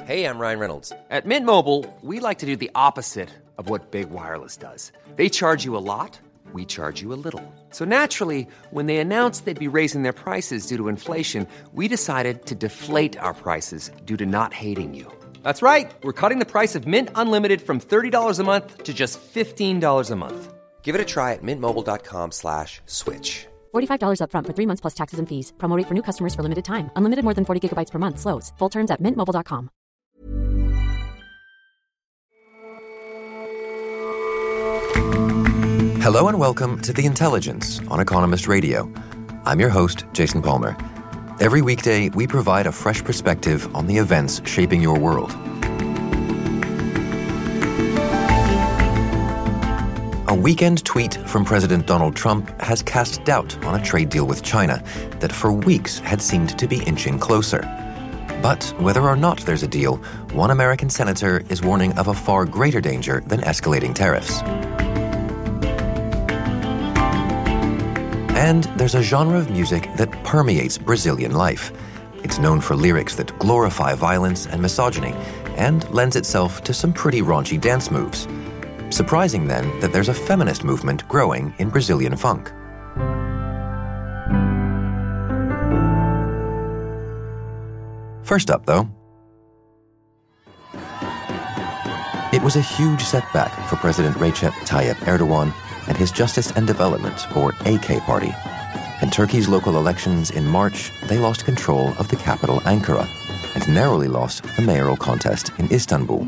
Hey, I'm Ryan Reynolds. At Mint Mobile, we like to do the opposite of what Big Wireless does. They charge you a lot, we charge you a little. So naturally, when they announced they'd be raising their prices due to inflation, we decided to deflate our prices due to not hating you. That's right. We're cutting the price of Mint Unlimited from $30 a month to just $15 a month. Give it a try at mintmobile.com/switch. $45 up front for 3 months plus taxes and fees. Promo rate for new customers for limited time. Unlimited more than 40 gigabytes per month. Slows full terms at mintmobile.com. Hello and welcome to The Intelligence on Economist Radio. I'm your host, Jason Palmer. Every weekday, we provide a fresh perspective on the events shaping your world. A weekend tweet from President Donald Trump has cast doubt on a trade deal with China that for weeks had seemed to be inching closer. But whether or not there's a deal, one American senator is warning of a far greater danger than escalating tariffs. And there's a genre of music that permeates Brazilian life. It's known for lyrics that glorify violence and misogyny and lends itself to some pretty raunchy dance moves. Surprising, then, that there's a feminist movement growing in Brazilian funk. First up, though, it was a huge setback for President Recep Tayyip Erdogan and his Justice and Development, or AK party. In Turkey's local elections in March, they lost control of the capital Ankara and narrowly lost the mayoral contest in Istanbul.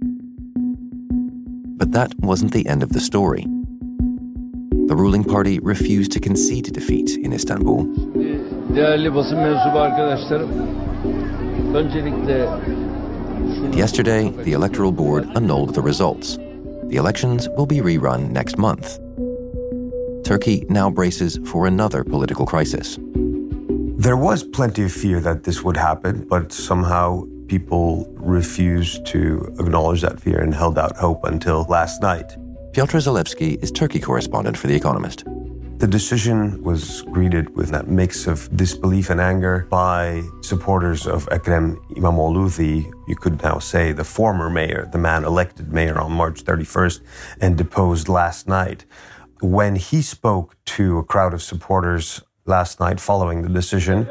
But that wasn't the end of the story. The ruling party refused to concede defeat in Istanbul. Değerli basın mensubu arkadaşlarım, öncelikle And yesterday, the electoral board annulled the results. The elections will be rerun next month. Turkey now braces for another political crisis. There was plenty of fear that this would happen, but somehow people refused to acknowledge that fear and held out hope until last night. Piotr Zalewski is Turkey correspondent for The Economist. The decision was greeted with that mix of disbelief and anger by supporters of Ekrem İmamoğlu, you could now say, the former mayor, the man elected mayor on March 31st and deposed last night. When he spoke to a crowd of supporters last night following the decision,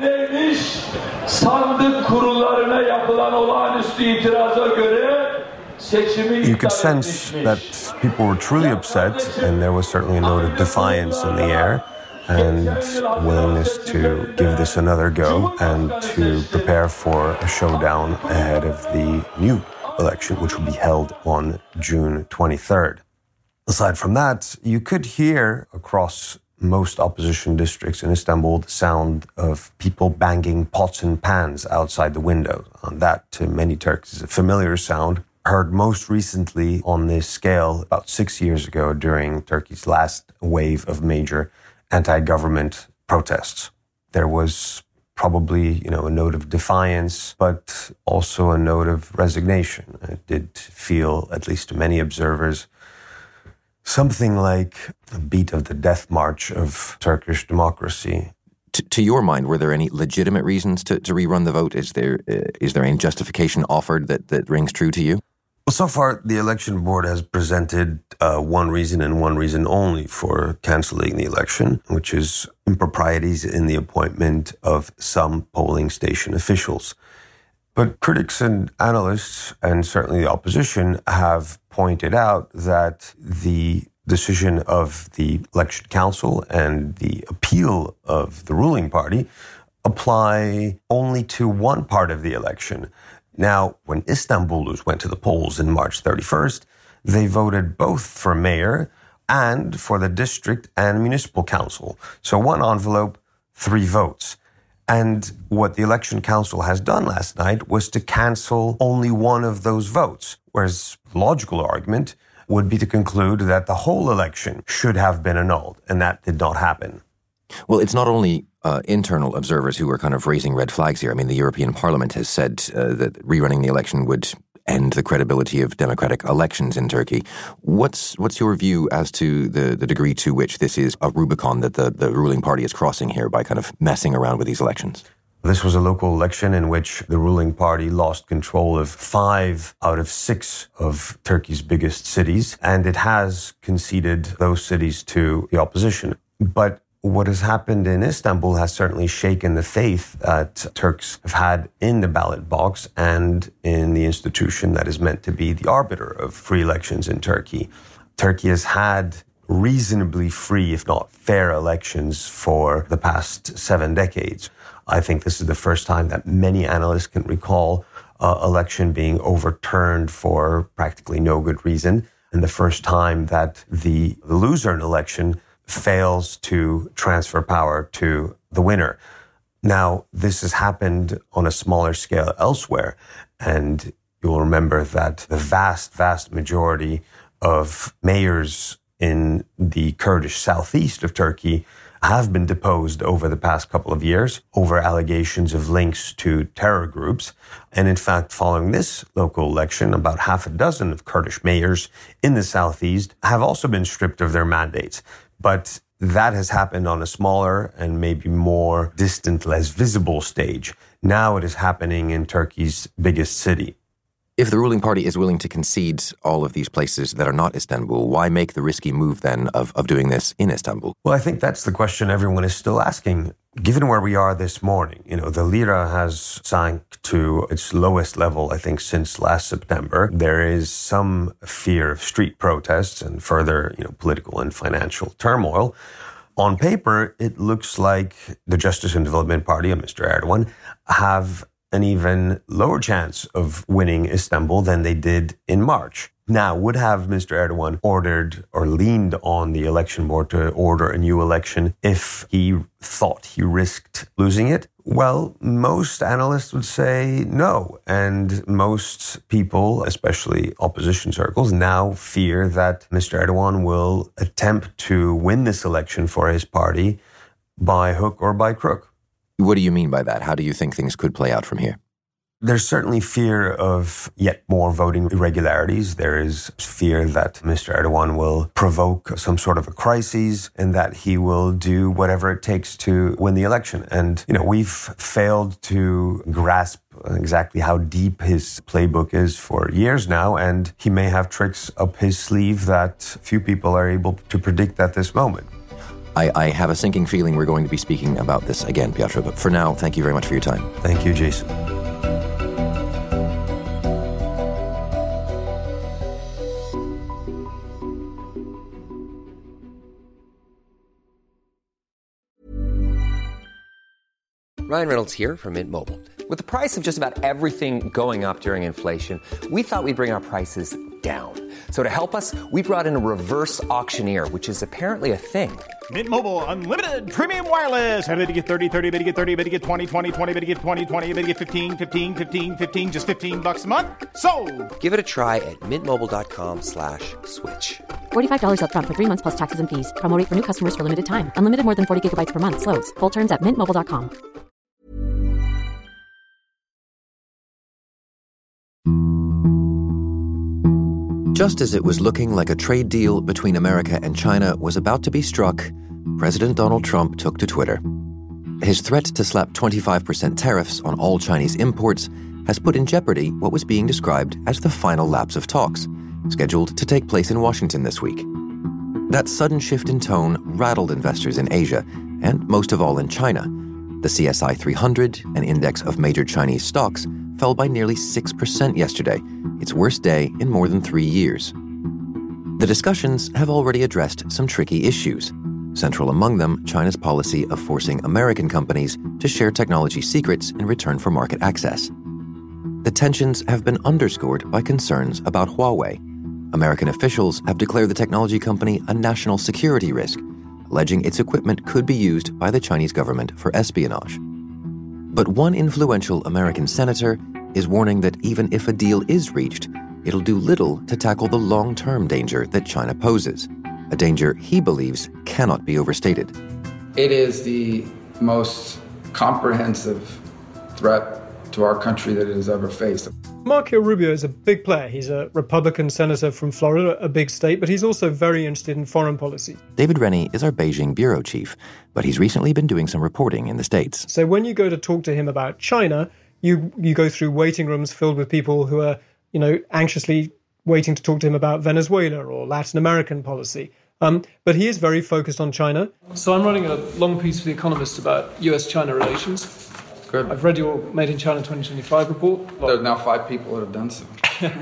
you could sense that people were truly upset, and there was certainly a note of defiance in the air and willingness to give this another go and to prepare for a showdown ahead of the new election, which will be held on June 23rd. Aside from that, you could hear across most opposition districts in Istanbul the sound of people banging pots and pans outside the windows. And that, to many Turks, is a familiar sound, heard most recently on this scale about 6 years ago during Turkey's last wave of major anti-government protests. There was probably, a note of defiance, but also a note of resignation. It did feel, at least to many observers, something like a beat of the death march of Turkish democracy. To your mind, were there any legitimate reasons to rerun the vote? Is there any justification offered that rings true to you? Well, so far, the election board has presented one reason and one reason only for canceling the election, which is improprieties in the appointment of some polling station officials. But critics and analysts, and certainly the opposition, have pointed out that the decision of the election council and the appeal of the ruling party apply only to one part of the election. Now, when Istanbulus went to the polls in March 31st, they voted both for mayor and for the district and municipal council. So one envelope, 3 votes. And what the election council has done last night was to cancel only one of those votes, whereas the logical argument would be to conclude that the whole election should have been annulled, and that did not happen. Well, it's not only internal observers who are kind of raising red flags here. I mean, the European Parliament has said that rerunning the election would end the credibility of democratic elections in Turkey. What's your view as to the degree to which this is a Rubicon that the ruling party is crossing here by kind of messing around with these elections? This was a local election in which the ruling party lost control of 5 out of 6 of Turkey's biggest cities, and it has conceded those cities to the opposition. But what has happened in Istanbul has certainly shaken the faith that Turks have had in the ballot box and in the institution that is meant to be the arbiter of free elections in Turkey. Turkey has had reasonably free, if not fair, elections for the past 7 decades. I think this is the first time that many analysts can recall election being overturned for practically no good reason, and the first time that the loser in election fails to transfer power to the winner. Now, this has happened on a smaller scale elsewhere, and you'll remember that the vast majority of mayors in the Kurdish southeast of Turkey have been deposed over the past couple of years over allegations of links to terror groups. And in fact, following this local election, about half a dozen of Kurdish mayors in the southeast have also been stripped of their mandates. But that has happened on a smaller and maybe more distant, less visible stage. Now it is happening in Turkey's biggest city. If the ruling party is willing to concede all of these places that are not Istanbul, why make the risky move then of doing this in Istanbul? Well, I think that's the question everyone is still asking. Given where we are this morning, the lira has sunk to its lowest level, I think, since last September. There is some fear of street protests and further, political and financial turmoil. On paper, it looks like the Justice and Development Party and Mr. Erdogan have an even lower chance of winning Istanbul than they did in March. Now, would have Mr. Erdogan ordered or leaned on the election board to order a new election if he thought he risked losing it? Well, most analysts would say no. And most people, especially opposition circles, now fear that Mr. Erdogan will attempt to win this election for his party by hook or by crook. What do you mean by that? How do you think things could play out from here? There's certainly fear of yet more voting irregularities. There is fear that Mr. Erdogan will provoke some sort of a crisis and that he will do whatever it takes to win the election. And, we've failed to grasp exactly how deep his playbook is for years now, and he may have tricks up his sleeve that few people are able to predict at this moment. I have a sinking feeling we're going to be speaking about this again, Piotr, but for now, thank you very much for your time. Thank you, Jason. Ryan Reynolds here from Mint Mobile. With the price of just about everything going up during inflation, we thought we'd bring our prices down. So to help us, we brought in a reverse auctioneer, which is apparently a thing. Mint Mobile Unlimited Premium Wireless. How to get 30, 30, bit to get 30, bit to get 20, 20, 20, bit to get 20, 20, bit to get 15, 15, 15, 15, just $15 a month? Sold! Give it a try at mintmobile.com/switch. $45 up front for 3 months plus taxes and fees. Promo rate for new customers for limited time. Unlimited more than 40 gigabytes per month. Slows full terms at mintmobile.com. Just as it was looking like a trade deal between America and China was about to be struck, President Donald Trump took to Twitter. His threat to slap 25% tariffs on all Chinese imports has put in jeopardy what was being described as the final lapse of talks, scheduled to take place in Washington this week. That sudden shift in tone rattled investors in Asia, and most of all in China. The CSI 300, an index of major Chinese stocks, fell by nearly 6% yesterday, its worst day in more than 3 years. The discussions have already addressed some tricky issues, central among them China's policy of forcing American companies to share technology secrets in return for market access. The tensions have been underscored by concerns about Huawei. American officials have declared the technology company a national security risk, alleging its equipment could be used by the Chinese government for espionage. But one influential American senator is warning that even if a deal is reached, it'll do little to tackle the long-term danger that China poses, a danger he believes cannot be overstated. It is the most comprehensive threat to our country that it has ever faced. Marco Rubio is a big player. He's a Republican senator from Florida, a big state, but he's also very interested in foreign policy. David Rennie is our Beijing bureau chief, but he's recently been doing some reporting in the States. So when you go to talk to him about China, you go through waiting rooms filled with people who are, anxiously waiting to talk to him about Venezuela or Latin American policy. But he is very focused on China. So I'm writing a long piece for The Economist about US-China relations. Good. I've read your Made in China 2025 report. There are now 5 people that have done so.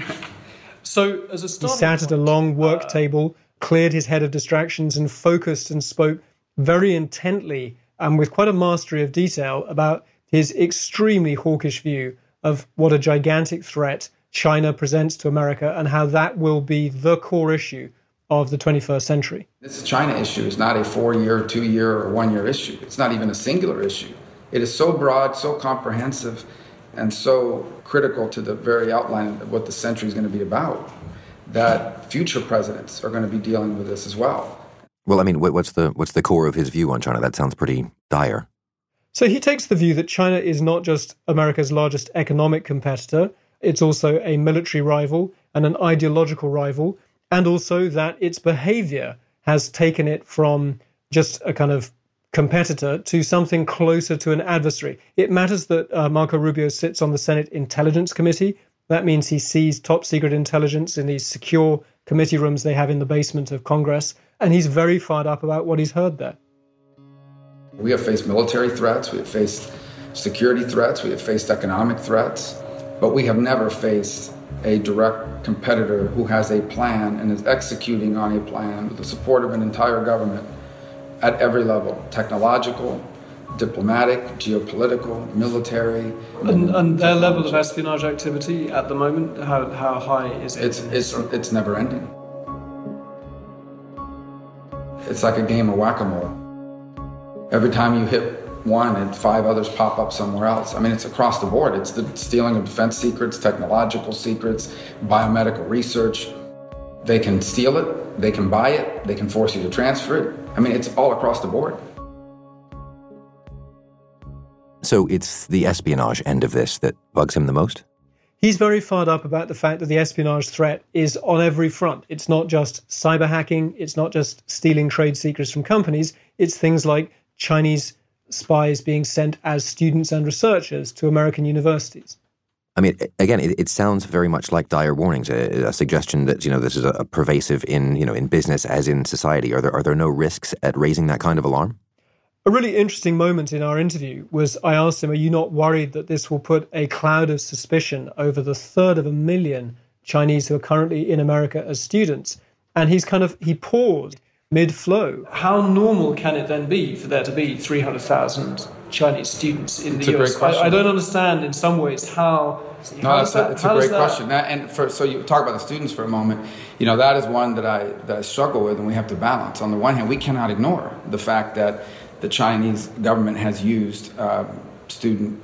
So as a start, he sat at a long work table, cleared his head of distractions and focused and spoke very intently and with quite a mastery of detail about his extremely hawkish view of what a gigantic threat China presents to America and how that will be the core issue of the 21st century. This China issue is not a 4-year, 2-year, or 1-year issue. It's not even a singular issue. It is so broad, so comprehensive, and so critical to the very outline of what the century is going to be about, that future presidents are going to be dealing with this as well. Well, I mean, what's the core of his view on China? That sounds pretty dire. So he takes the view that China is not just America's largest economic competitor, it's also a military rival and an ideological rival, and also that its behavior has taken it from just a kind of competitor to something closer to an adversary. It matters that Marco Rubio sits on the Senate Intelligence Committee. That means he sees top secret intelligence in these secure committee rooms they have in the basement of Congress, and he's very fired up about what he's heard there. We have faced military threats, we have faced security threats, we have faced economic threats, but we have never faced a direct competitor who has a plan and is executing on a plan with the support of an entire government at every level, technological, diplomatic, geopolitical, military. And their level of espionage activity at the moment, how high is it? It's never ending. It's like a game of whack-a-mole. Every time you hit one and 5 others pop up somewhere else. I mean, it's across the board. It's the stealing of defense secrets, technological secrets, biomedical research. They can steal it, they can buy it, they can force you to transfer it. I mean, it's all across the board. So it's the espionage end of this that bugs him the most? He's very fired up about the fact that the espionage threat is on every front. It's not just cyber hacking, it's not just stealing trade secrets from companies, it's things like Chinese spies being sent as students and researchers to American universities. I mean, again, it sounds very much like dire warnings, a suggestion that, this is a pervasive in business as in society. Are there no risks at raising that kind of alarm? A really interesting moment in our interview was I asked him, are you not worried that this will put a cloud of suspicion over the 350,000 Chinese who are currently in America as students? And he paused mid-flow. How normal can it then be for there to be 300,000 Chinese students in the US? I don't understand in some ways how... It's a great question. So you talk about the students for a moment. That is one that I struggle with, and we have to balance. On the one hand, we cannot ignore the fact that the Chinese government has used student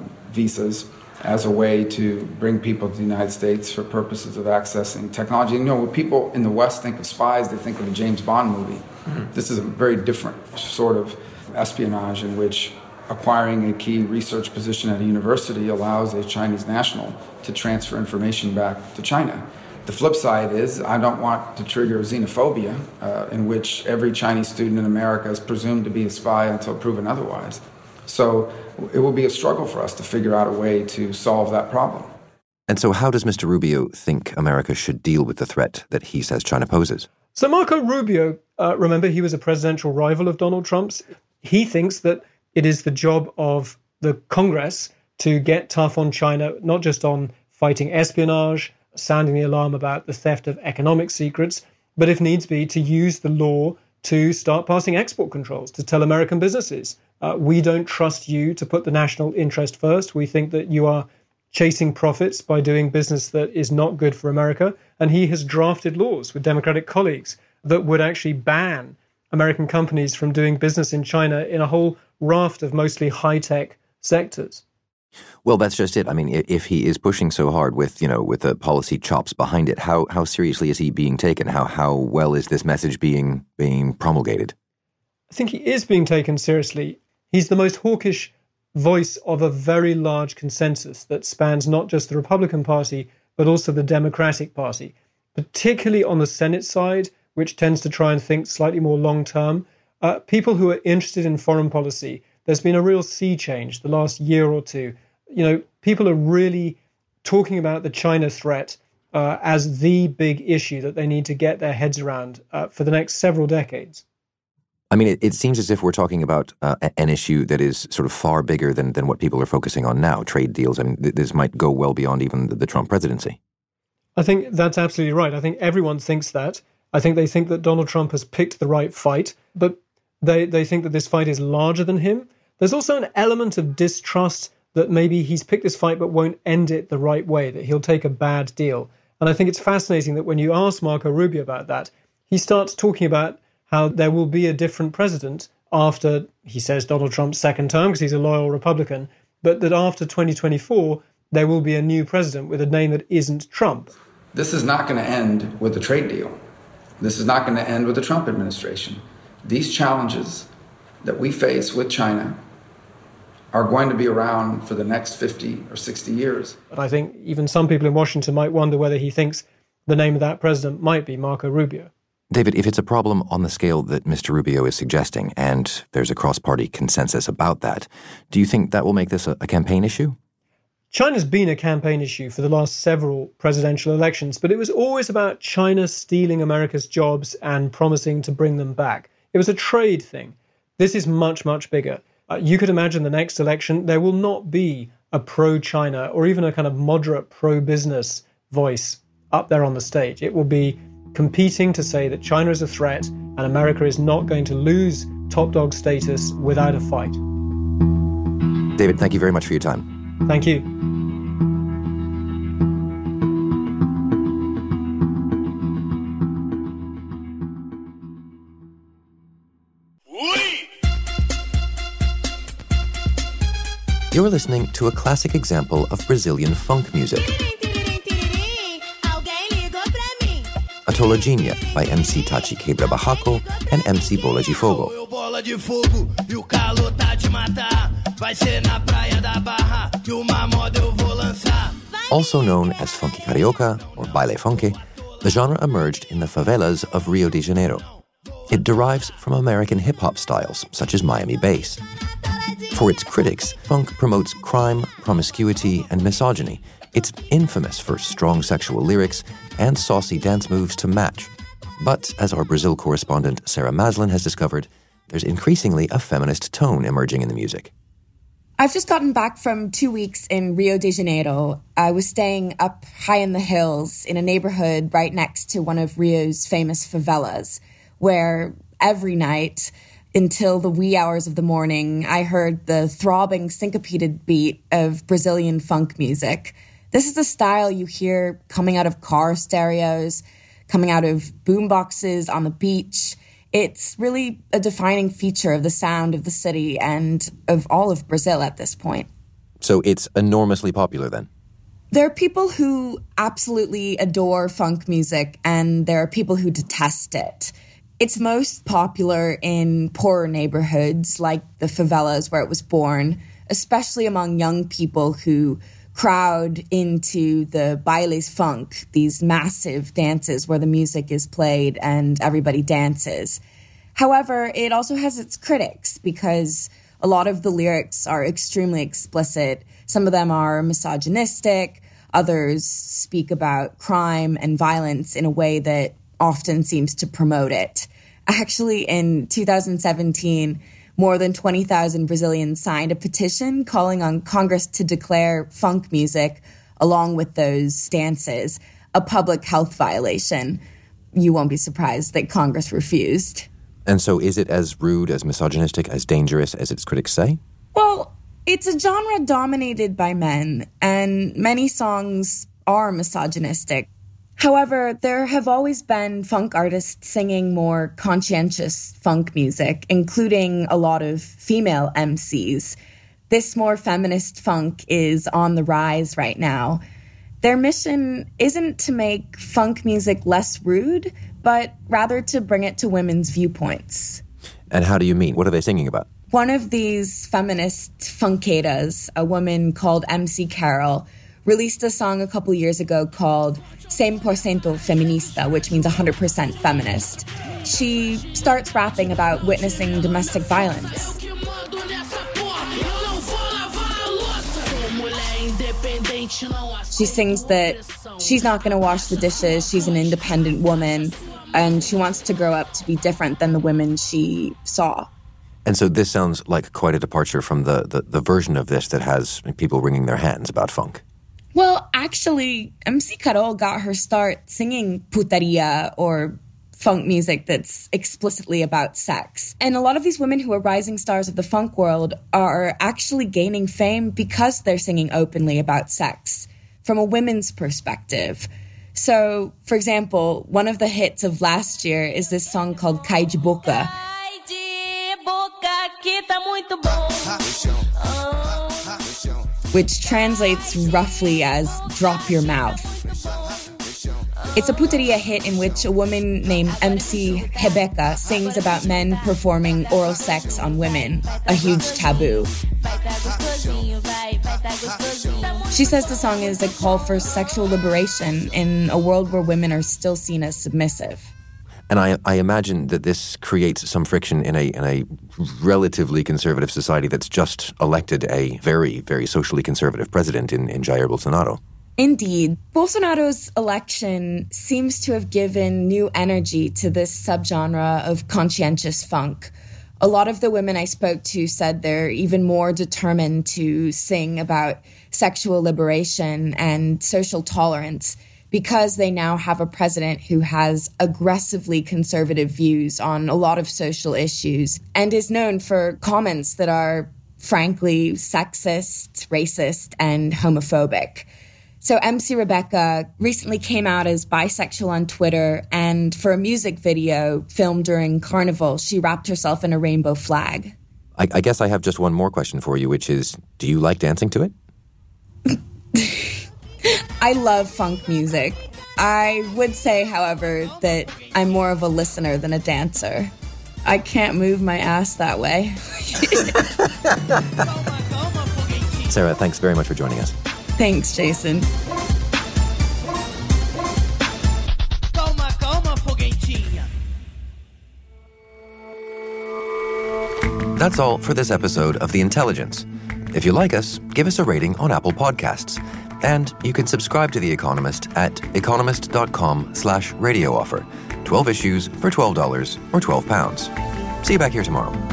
visas as a way to bring people to the United States for purposes of accessing technology. When people in the West think of spies, they think of a James Bond movie. Mm-hmm. This is a very different sort of espionage in which acquiring a key research position at a university allows a Chinese national to transfer information back to China. The flip side is I don't want to trigger xenophobia in which every Chinese student in America is presumed to be a spy until proven otherwise. So it will be a struggle for us to figure out a way to solve that problem. And so how does Mr. Rubio think America should deal with the threat that he says China poses? So Marco Rubio, remember, he was a presidential rival of Donald Trump's. He thinks that it is the job of the Congress to get tough on China, not just on fighting espionage, sounding the alarm about the theft of economic secrets, but if needs be, to use the law to start passing export controls, to tell American businesses, we don't trust you to put the national interest first. We think that you are chasing profits by doing business that is not good for America. And he has drafted laws with Democratic colleagues that would actually ban American companies from doing business in China in a whole raft of mostly high-tech sectors. Well, that's just it. I mean, if he is pushing so hard with the policy chops behind it, how seriously is he being taken? How well is this message being promulgated? I think he is being taken seriously. He's the most hawkish voice of a very large consensus that spans not just the Republican Party, but also the Democratic Party, particularly on the Senate side, which tends to try and think slightly more long-term. People who are interested in foreign policy, there's been a real sea change the last year or two. People are really talking about the China threat as the big issue that they need to get their heads around for the next several decades. I mean, it seems as if we're talking about an issue that is sort of far bigger than what people are focusing on now, trade deals. I mean, this might go well beyond even the Trump presidency. I think that's absolutely right. I think everyone thinks that. I think they think that Donald Trump has picked the right fight, but they think that this fight is larger than him. There's also an element of distrust that maybe he's picked this fight but won't end it the right way, that he'll take a bad deal. And I think it's fascinating that when you ask Marco Rubio about that, he starts talking about how there will be a different president after, he says, Donald Trump's second term, because he's a loyal Republican, but that after 2024, there will be a new president with a name that isn't Trump. This is not going to end with the trade deal. This is not going to end with the Trump administration. These challenges that we face with China are going to be around for the next 50 or 60 years. But I think even some people in Washington might wonder whether he thinks the name of that president might be Marco Rubio. David, if it's a problem on the scale that Mr. Rubio is suggesting, and there's a cross-party consensus about that, do you think that will make this a campaign issue? China's been a campaign issue for the last several presidential elections, but it was always about China stealing America's jobs and promising to bring them back. It was a trade thing. This is much, much bigger. You could imagine the next election, there will not be a pro-China or even a kind of moderate pro-business voice up there on the stage. It will be competing to say that China is a threat and America is not going to lose top dog status without a fight. David, thank you very much for your time. Thank you. You're listening to a classic example of Brazilian funk music. Atologenia by MC Tachi Quebra Barraco and MC Bola de Fogo. Also known as funky carioca or baile funky, the genre emerged in the favelas of Rio de Janeiro. It derives from American hip-hop styles such as Miami bass. For its critics, funk promotes crime, promiscuity, and misogyny. It's infamous for strong sexual lyrics and saucy dance moves to match. But, as our Brazil correspondent Sarah Maslin has discovered, there's increasingly a feminist tone emerging in the music. I've just gotten back from 2 weeks in Rio de Janeiro. I was staying up high in the hills in a neighborhood right next to one of Rio's famous favelas, where every night, until the wee hours of the morning, I heard the throbbing, syncopated beat of Brazilian funk music. This is the style you hear coming out of car stereos, coming out of boomboxes on the beach. It's really a defining feature of the sound of the city and of all of Brazil at this point. So it's enormously popular then? There are people who absolutely adore funk music, and there are people who detest it. It's most popular in poorer neighborhoods like the favelas where it was born, especially among young people who crowd into the bailes funk, these massive dances where the music is played and everybody dances. However, it also has its critics because a lot of the lyrics are extremely explicit. Some of them are misogynistic. Others speak about crime and violence in a way that often seems to promote it. Actually, in 2017, more than 20,000 Brazilians signed a petition calling on Congress to declare funk music, along with those dances, a public health violation. You won't be surprised that Congress refused. And so is it as rude, as misogynistic, as dangerous as its critics say? Well, it's a genre dominated by men, and many songs are misogynistic. However, there have always been funk artists singing more conscientious funk music, including a lot of female MCs. This more feminist funk is on the rise right now. Their mission isn't to make funk music less rude, but rather to bring it to women's viewpoints. And how do you mean? What are they singing about? One of these feminist funkadas, a woman called MC Carol, released a song a couple years ago called 100% Feminista, which means 100% feminist. She starts rapping about witnessing domestic violence. She sings that she's not going to wash the dishes, she's an independent woman, and she wants to grow up to be different than the women she saw. And so this sounds like quite a departure from the version of this that has people wringing their hands about funk. Well, actually, MC Carol got her start singing puteria, or funk music that's explicitly about sex. And a lot of these women who are rising stars of the funk world are actually gaining fame because they're singing openly about sex from a women's perspective. So, for example, one of the hits of last year is this song called Cai de Boca, which translates roughly as drop your mouth. It's a puteria hit in which a woman named MC Rebeca sings about men performing oral sex on women, a huge taboo. She says the song is a call for sexual liberation in a world where women are still seen as submissive. And I imagine that this creates some friction in a relatively conservative society that's just elected a very, very socially conservative president in Jair Bolsonaro. Indeed. Bolsonaro's election seems to have given new energy to this subgenre of conscientious funk. A lot of the women I spoke to said they're even more determined to sing about sexual liberation and social tolerance because they now have a president who has aggressively conservative views on a lot of social issues and is known for comments that are frankly sexist, racist, and homophobic. So MC Rebeca recently came out as bisexual on Twitter, and for a music video filmed during Carnival, she wrapped herself in a rainbow flag. I guess I have just one more question for you, which is, do you like dancing to it? I love funk music. I would say, however, that I'm more of a listener than a dancer. I can't move my ass that way. Sarah, thanks very much for joining us. Thanks, Jason. That's all for this episode of The Intelligence. If you like us, give us a rating on Apple Podcasts. And you can subscribe to The Economist at economist.com/radio offer. 12 issues for $12 or £12. See you back here tomorrow.